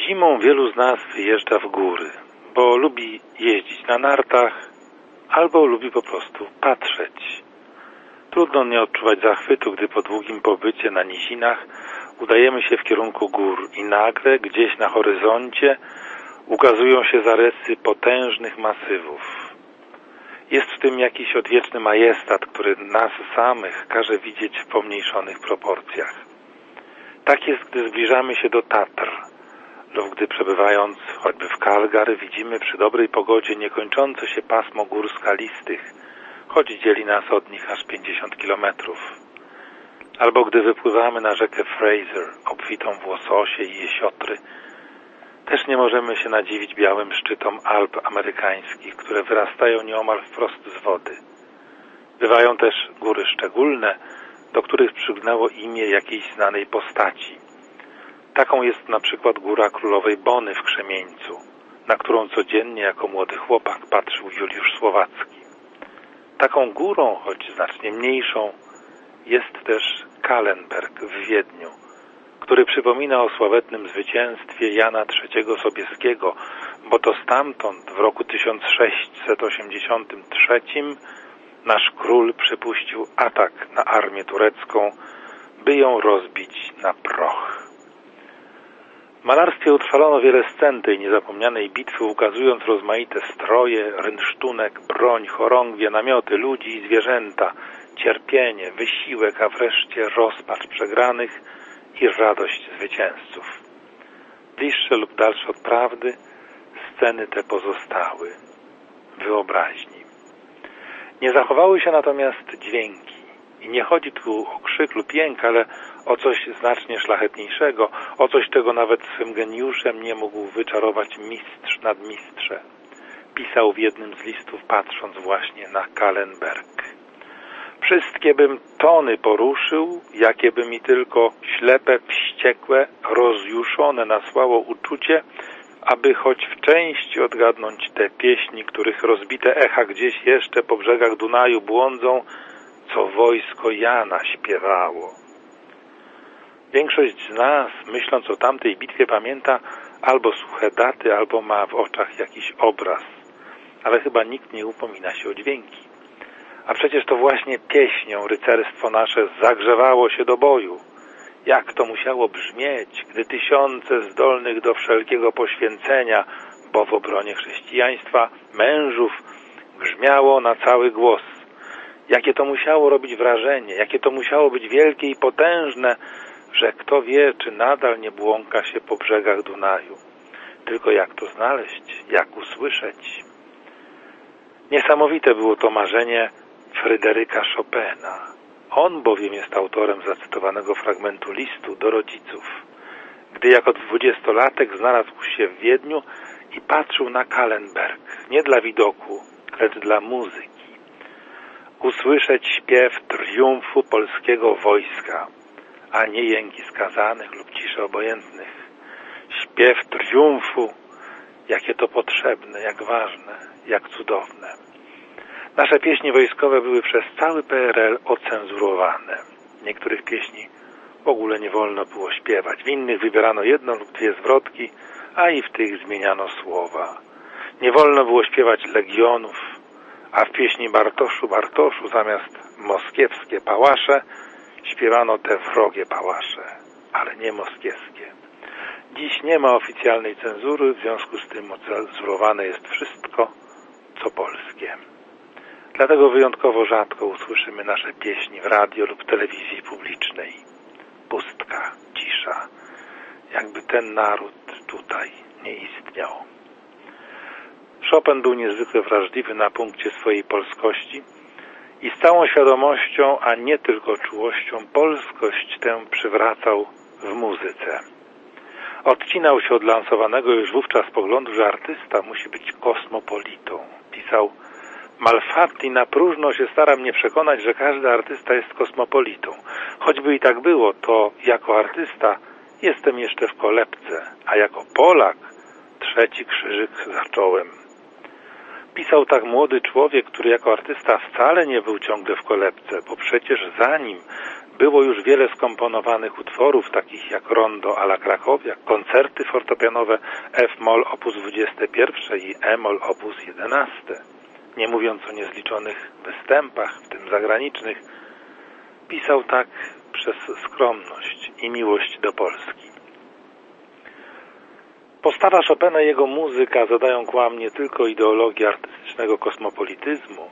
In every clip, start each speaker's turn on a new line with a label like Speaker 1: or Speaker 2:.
Speaker 1: Zimą wielu z nas wyjeżdża w góry, bo lubi jeździć na nartach albo lubi po prostu patrzeć. Trudno nie odczuwać zachwytu, gdy po długim pobycie na nizinach udajemy się w kierunku gór i nagle gdzieś na horyzoncie ukazują się zarysy potężnych masywów. Jest w tym jakiś odwieczny majestat, który nas samych każe widzieć w pomniejszonych proporcjach. Tak jest, gdy zbliżamy się do Tatr lub gdy przebywając choćby w Calgary widzimy przy dobrej pogodzie niekończące się pasmo gór skalistych, choć dzieli nas od nich aż 50 kilometrów. Albo gdy wypływamy na rzekę Fraser, obfitą w łososie i jesiotry, też nie możemy się nadziwić białym szczytom Alp amerykańskich, które wyrastają nieomal wprost z wody. Bywają też góry szczególne, do których przygnęło imię jakiejś znanej postaci. Taką jest na przykład góra Królowej Bony w Krzemieńcu, na którą codziennie jako młody chłopak patrzył Juliusz Słowacki. Taką górą, choć znacznie mniejszą, jest też Kahlenberg w Wiedniu, który przypomina o sławetnym zwycięstwie Jana III Sobieskiego, bo to stamtąd w roku 1683 nasz król przypuścił atak na armię turecką, by ją rozbić na proch. W malarstwie utrwalono wiele scen tej niezapomnianej bitwy, ukazując rozmaite stroje, rynsztunek, broń, chorągwie, namioty, ludzi i zwierzęta, cierpienie, wysiłek, a wreszcie rozpacz przegranych i radość zwycięzców. Bliższe lub dalsze od prawdy, sceny te pozostały w wyobraźni. Nie zachowały się natomiast dźwięki. I nie chodzi tu o krzyk lub jęk, ale o coś znacznie szlachetniejszego, o coś, czego nawet swym geniuszem nie mógł wyczarować mistrz nad mistrze. Pisał w jednym z listów, patrząc właśnie na Kahlenberg. Wszystkie bym tony poruszył, jakie by mi tylko ślepe, wściekłe, rozjuszone nasłało uczucie, aby choć w części odgadnąć te pieśni, których rozbite echa gdzieś jeszcze po brzegach Dunaju błądzą, co wojsko Jana śpiewało. Większość z nas, myśląc o tamtej bitwie, pamięta albo suche daty, albo ma w oczach jakiś obraz, ale chyba nikt nie upomina się o dźwięki. A przecież to właśnie pieśnią rycerstwo nasze zagrzewało się do boju. Jak to musiało brzmieć, gdy tysiące zdolnych do wszelkiego poświęcenia, bo w obronie chrześcijaństwa, mężów grzmiało na cały głos. Jakie to musiało robić wrażenie, jakie to musiało być wielkie i potężne, że kto wie, czy nadal nie błąka się po brzegach Dunaju. Tylko jak to znaleźć, jak usłyszeć? Niesamowite było to marzenie Fryderyka Chopina. On bowiem jest autorem zacytowanego fragmentu listu do rodziców, gdy jako 20-latek znalazł się w Wiedniu i patrzył na Kahlenberg, nie dla widoku, lecz dla muzyki. Usłyszeć śpiew triumfu polskiego wojska, a nie jęki skazanych lub ciszy obojętnych. Śpiew triumfu, jakie to potrzebne, jak ważne, jak cudowne. Nasze pieśni wojskowe były przez cały PRL ocenzurowane. Niektórych pieśni w ogóle nie wolno było śpiewać. W innych wybierano jedną lub dwie zwrotki, a i w tych zmieniano słowa. Nie wolno było śpiewać legionów, a w pieśni Bartoszu, Bartoszu zamiast moskiewskie pałasze śpiewano te wrogie pałasze, ale nie moskiewskie. Dziś nie ma oficjalnej cenzury, w związku z tym ocenzurowane jest wszystko, co polskie. Dlatego wyjątkowo rzadko usłyszymy nasze pieśni w radio lub telewizji publicznej. Pustka, cisza, jakby ten naród tutaj nie istniał. Chopin był niezwykle wrażliwy na punkcie swojej polskości i z całą świadomością, a nie tylko czułością, polskość tę przywracał w muzyce. Odcinał się od lansowanego już wówczas poglądu, że artysta musi być kosmopolitą. Pisał: Malfatti na próżno się stara mnie przekonać, że każdy artysta jest kosmopolitą. Choćby i tak było, to jako artysta jestem jeszcze w kolebce, a jako Polak trzeci krzyżyk za czołem. Pisał tak młody człowiek, który jako artysta wcale nie był ciągle w kolebce, bo przecież za nim Było już wiele skomponowanych utworów, takich jak Rondo à la Krakowiak, koncerty fortepianowe F-moll op. 21 i E-moll op. 11, nie mówiąc o niezliczonych występach, w tym zagranicznych. Pisał tak przez skromność i miłość do Polski. Postawa Chopina i jego muzyka zadają kłam nie tylko ideologii artystycznego kosmopolityzmu,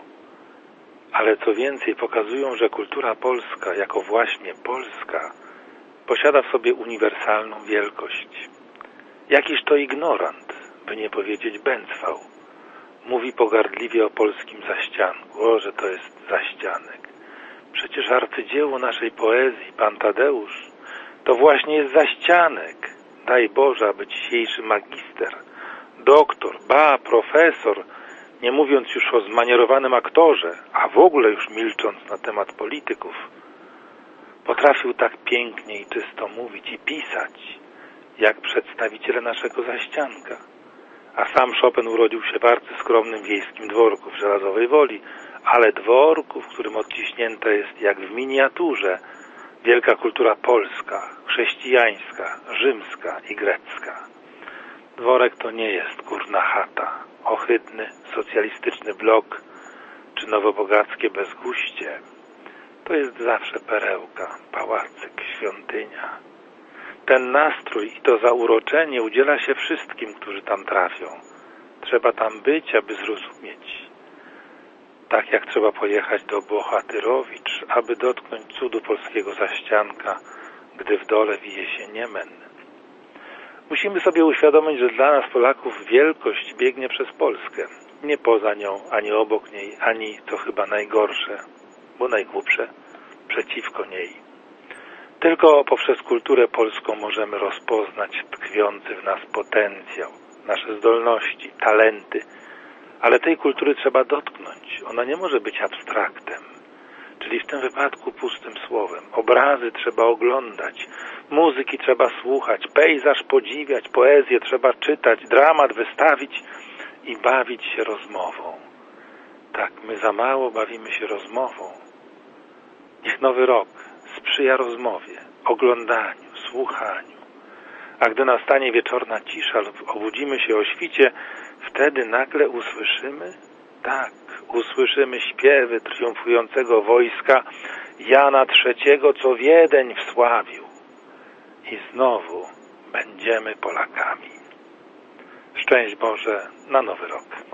Speaker 1: ale co więcej pokazują, że kultura polska, jako właśnie polska, posiada w sobie uniwersalną wielkość. Jakiż to ignorant, by nie powiedzieć bęcwał, mówi pogardliwie o polskim zaścianku. O, że to jest zaścianek. Przecież arcydzieło naszej poezji, Pan Tadeusz, to właśnie jest zaścianek. Daj Boże, aby dzisiejszy magister, doktor, profesor, nie mówiąc już o zmanierowanym aktorze, a w ogóle już milcząc na temat polityków, potrafił tak pięknie i czysto mówić i pisać, jak przedstawiciele naszego zaścianka. A sam Chopin urodził się w arcyskromnym wiejskim dworku w Żelazowej Woli, ale dworku, w którym odciśnięta jest jak w miniaturze wielka kultura polska, chrześcijańska, rzymska i grecka. Dworek to nie jest górna chata, ohydny, socjalistyczny blok czy nowobogackie bezguście. To jest zawsze perełka, pałacyk, świątynia. Ten nastrój i to zauroczenie udziela się wszystkim, którzy tam trafią. Trzeba tam być, aby zrozumieć. Tak jak trzeba pojechać do Bohatyrowicz, aby dotknąć cudu polskiego zaścianka, gdy w dole wije się Niemen. Musimy sobie uświadomić, że dla nas Polaków wielkość biegnie przez Polskę. Nie poza nią, ani obok niej, ani, co chyba najgorsze, bo najgłupsze, przeciwko niej. Tylko poprzez kulturę polską możemy rozpoznać tkwiący w nas potencjał, nasze zdolności, talenty. Ale tej kultury trzeba dotknąć. Ona nie może być abstraktem, czyli w tym wypadku pustym słowem. Obrazy trzeba oglądać, muzyki trzeba słuchać, pejzaż podziwiać, poezję trzeba czytać, dramat wystawić i bawić się rozmową. Tak, my za mało bawimy się rozmową. Niech nowy rok sprzyja rozmowie, oglądaniu, słuchaniu. A gdy nastanie wieczorna cisza lub obudzimy się o świcie, wtedy nagle usłyszymy, usłyszymy śpiewy triumfującego wojska Jana III, co Wiedeń wsławił. I znowu będziemy Polakami. Szczęść Boże na nowy rok.